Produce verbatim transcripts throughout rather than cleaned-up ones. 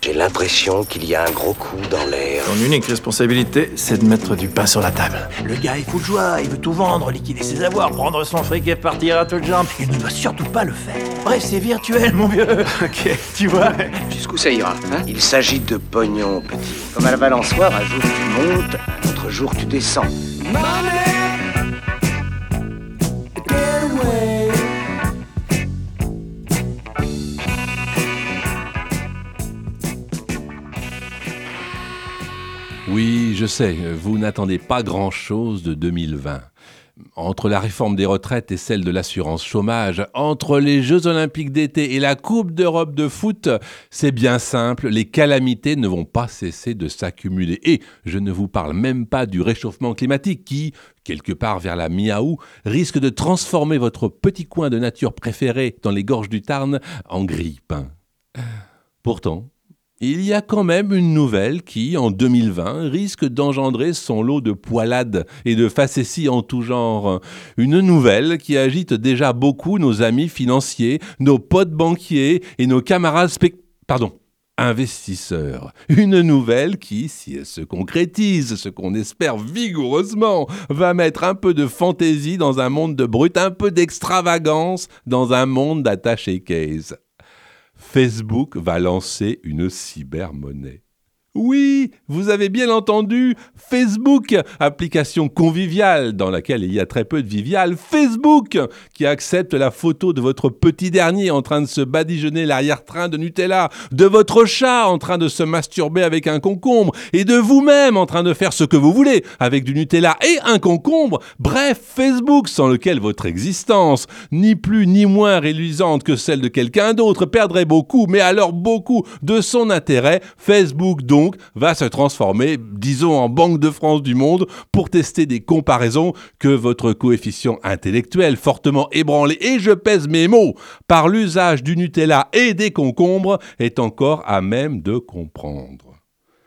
J'ai l'impression qu'il y a un gros coup dans l'air. Ton unique responsabilité, c'est de mettre du pain sur la table. Le gars est fou de joie, il veut tout vendre, liquider ses avoirs, prendre son fric et partir à toutes jambes. Il ne doit surtout pas le faire. Bref, c'est virtuel, mon vieux. Ok, tu vois. Jusqu'où ça ira, hein? Il s'agit de pognon, petit. Comme à la balançoire, un jour tu montes, un autre jour tu descends. Oui, je sais, vous n'attendez pas grand-chose de deux mille vingt. Entre la réforme des retraites et celle de l'assurance chômage, entre les Jeux Olympiques d'été et la Coupe d'Europe de foot, c'est bien simple, les calamités ne vont pas cesser de s'accumuler. Et je ne vous parle même pas du réchauffement climatique qui, quelque part vers la mi-août, risque de transformer votre petit coin de nature préféré dans les gorges du Tarn en grille-pain. Pourtant, il y a quand même une nouvelle qui, en deux mille vingt, risque d'engendrer son lot de poilades et de facéties en tout genre. Une nouvelle qui agite déjà beaucoup nos amis financiers, nos potes banquiers et nos camarades spec... Pardon, investisseurs. Une nouvelle qui, si elle se concrétise, ce qu'on espère vigoureusement, va mettre un peu de fantaisie dans un monde de brut, un peu d'extravagance dans un monde d'attaché case. Facebook va lancer une cybermonnaie. Oui, vous avez bien entendu, Facebook, application conviviale dans laquelle il y a très peu de vivial, Facebook, qui accepte la photo de votre petit dernier en train de se badigeonner l'arrière-train de Nutella, de votre chat en train de se masturber avec un concombre, et de vous-même en train de faire ce que vous voulez avec du Nutella et un concombre. Bref, Facebook sans lequel votre existence, ni plus ni moins réluisante que celle de quelqu'un d'autre, perdrait beaucoup, mais alors beaucoup, de son intérêt. Facebook donc va se transformer, disons, en Banque de France du monde pour tester des comparaisons que votre coefficient intellectuel fortement ébranlé, et je pèse mes mots, par l'usage du Nutella et des concombres, est encore à même de comprendre.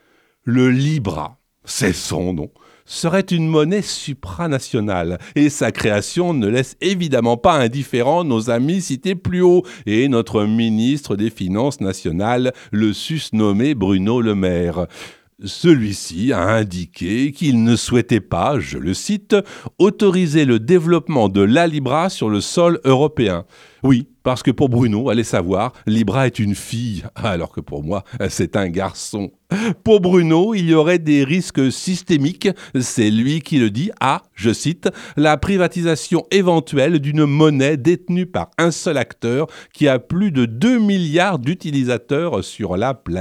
Le Libra, c'est son nom, serait une monnaie supranationale, et sa création ne laisse évidemment pas indifférents nos amis cités plus haut, et notre ministre des Finances nationales, le susnommé Bruno Le Maire. Celui-ci a indiqué qu'il ne souhaitait pas, je le cite, « autoriser le développement de la Libra sur le sol européen ». Oui, parce que pour Bruno, allez savoir, Libra est une fille, alors que pour moi, c'est un garçon. Pour Bruno, il y aurait des risques systémiques, c'est lui qui le dit, à, je cite, « la privatisation éventuelle d'une monnaie détenue par un seul acteur qui a plus de deux milliards d'utilisateurs sur la planète ».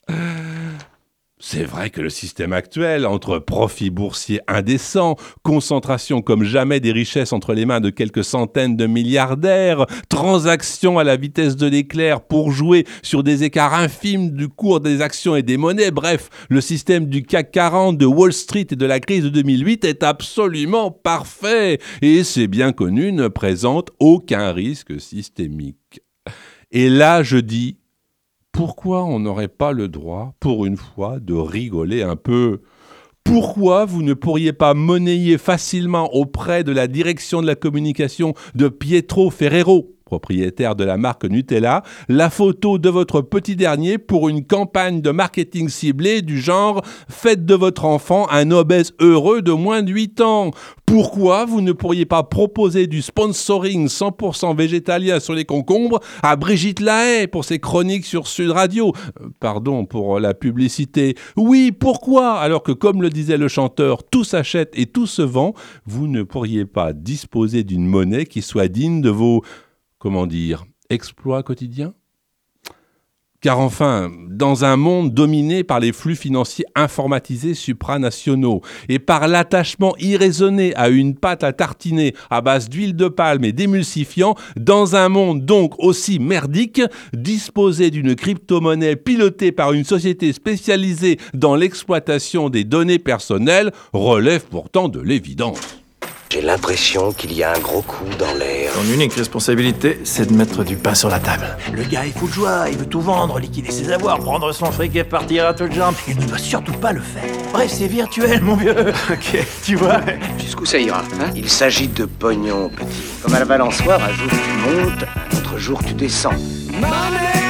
C'est vrai que le système actuel, entre profits boursiers indécents, concentration comme jamais des richesses entre les mains de quelques centaines de milliardaires, transactions à la vitesse de l'éclair pour jouer sur des écarts infimes du cours des actions et des monnaies, bref, le système du C A C quarante, de Wall Street et de la crise de deux mille huit est absolument parfait et, c'est bien connu, ne présente aucun risque systémique. Et là, je dis... Pourquoi on n'aurait pas le droit, pour une fois, de rigoler un peu ? Pourquoi vous ne pourriez pas monnayer facilement auprès de la direction de la communication de Pietro Ferrero, propriétaire de la marque Nutella, la photo de votre petit dernier pour une campagne de marketing ciblée du genre « Faites de votre enfant un obèse heureux de moins de huit ans ». Pourquoi vous ne pourriez pas proposer du sponsoring cent pour cent végétalien sur les concombres à Brigitte Lahaie pour ses chroniques sur Sud Radio ? euh, Pardon pour la publicité. Oui, pourquoi ? Alors que, comme le disait le chanteur, tout s'achète et tout se vend, vous ne pourriez pas disposer d'une monnaie qui soit digne de vos... Comment dire, exploit quotidien ? Car enfin, dans un monde dominé par les flux financiers informatisés supranationaux et par l'attachement irraisonné à une pâte à tartiner à base d'huile de palme et d'émulsifiant, dans un monde donc aussi merdique, disposer d'une crypto-monnaie pilotée par une société spécialisée dans l'exploitation des données personnelles relève pourtant de l'évidence. J'ai l'impression qu'il y a un gros coup dans l'air. Ton unique responsabilité, c'est de mettre du pain sur la table. Le gars est fou de joie, il veut tout vendre, liquider ses avoirs, prendre son fric et partir à toutes jambes. Il ne doit surtout pas le faire. Bref, c'est virtuel, mon vieux. Ok, tu vois. Jusqu'où ça ira, hein? Il s'agit de pognon, petit. Comme à la balançoire, un jour tu montes, un autre jour tu descends. Money